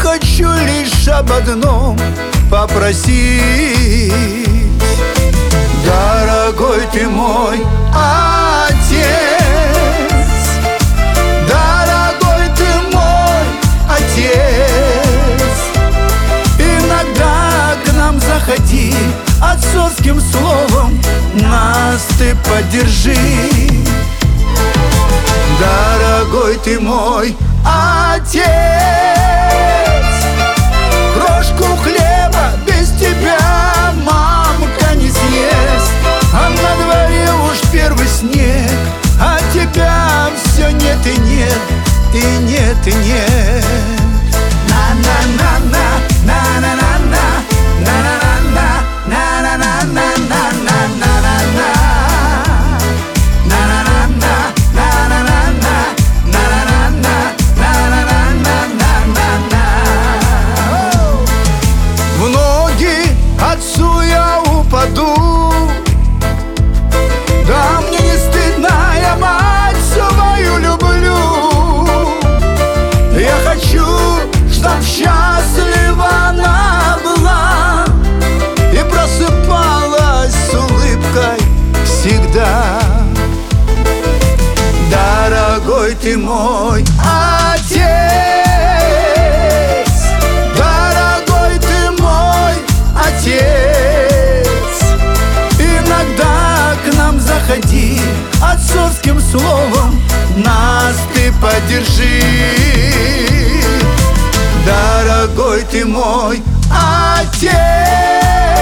хочу лишь об одном попросить. Дорогой ты мой отец, дорогой ты мой отец, иногда к нам заходи, отцовским словом нас ты поддержи. Дорогой ты мой отец, крошку хлеба без тебя мамка не съест, а на дворе уж первый снег, а тебя все нет и нет, и нет, и нет. На-на-на-на, на-на-на-на, на-на-на-на, на-на-на-на-на-на-на-на. Отцу я упаду, да мне не стыдно, я мать свою люблю. Я хочу, чтоб счастлива она была и просыпалась с улыбкой всегда. Дорогой ты мой отец, иногда к нам заходи, отцовским словом нас ты поддержи. Дорогой ты мой отец,